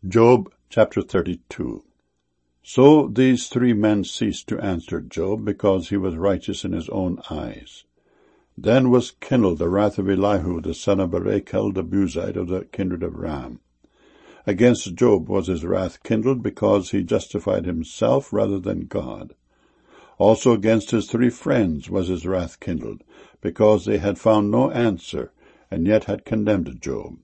Job chapter 32. So these three men ceased to answer Job, because he was righteous in his own eyes. Then was kindled the wrath of Elihu the son of Barachel the Buzite of the kindred of Ram. Against Job was his wrath kindled, because he justified himself rather than God. Also against his three friends was his wrath kindled, because they had found no answer, and yet had condemned Job.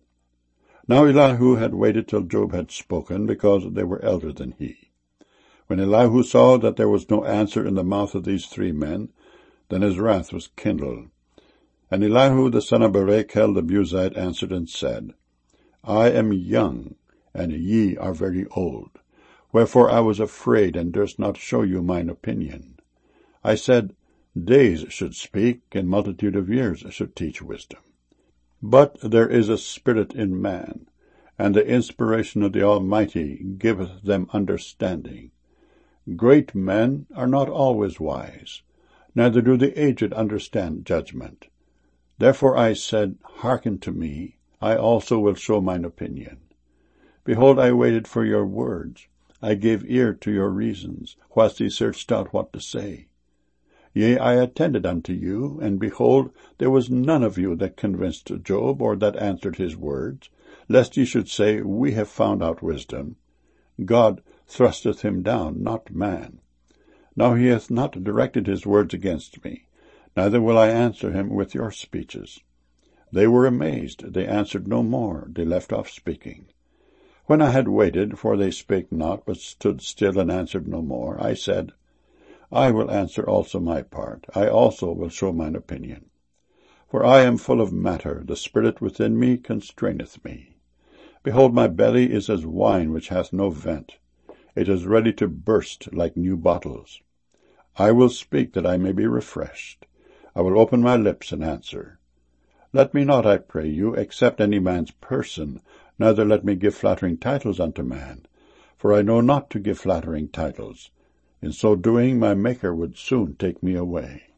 Now Elihu had waited till Job had spoken, because they were elder than he. When Elihu saw that there was no answer in the mouth of these three men, then his wrath was kindled. And Elihu the son of Barachel the Buzite answered and said, I am young, and ye are very old. Wherefore I was afraid, and durst not show you mine opinion. I said, days should speak, and multitude of years should teach wisdom. But there is a spirit in man, and the inspiration of the Almighty giveth them understanding. Great men are not always wise, neither do the aged understand judgment. Therefore I said, hearken to me, I also will show mine opinion. Behold, I waited for your words, I gave ear to your reasons, whilst ye searched out what to say. Yea, I attended unto you, and behold, there was none of you that convinced Job, or that answered his words, lest ye should say, we have found out wisdom. God thrusteth him down, not man. Now he hath not directed his words against me, neither will I answer him with your speeches. They were amazed, they answered no more, they left off speaking. When I had waited, for they spake not, but stood still and answered no more, I said, I will answer also my part, I also will show mine opinion. For I am full of matter, the spirit within me constraineth me. Behold, my belly is as wine which hath no vent. It is ready to burst like new bottles. I will speak that I may be refreshed. I will open my lips and answer. Let me not, I pray you, accept any man's person, neither let me give flattering titles unto man. For I know not to give flattering titles. In so doing, my Maker would soon take me away.